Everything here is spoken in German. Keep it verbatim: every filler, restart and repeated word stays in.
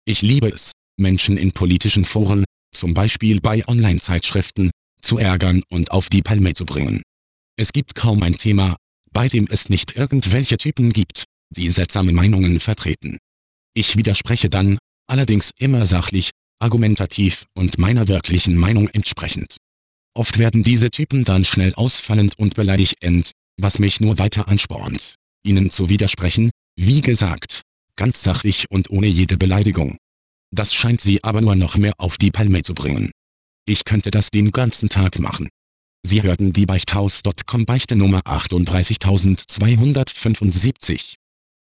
Ich liebe es, Menschen in politischen Foren, zum Beispiel bei Online-Zeitschriften, zu ärgern und auf die Palme zu bringen. Es gibt kaum ein Thema, bei dem es nicht irgendwelche Typen gibt, die seltsame Meinungen vertreten. Ich widerspreche dann, allerdings immer sachlich, argumentativ und meiner wirklichen Meinung entsprechend. Oft werden diese Typen dann schnell ausfallend und beleidigend, was mich nur weiter anspornt, ihnen zu widersprechen, wie gesagt, ganz sachlich und ohne jede Beleidigung. Das scheint sie aber nur noch mehr auf die Palme zu bringen. Ich könnte das den ganzen Tag machen. Sie hörten die Beichthaus Punkt com Beichte Nummer achtunddreißigtausendzweihundertfünfundsiebzig.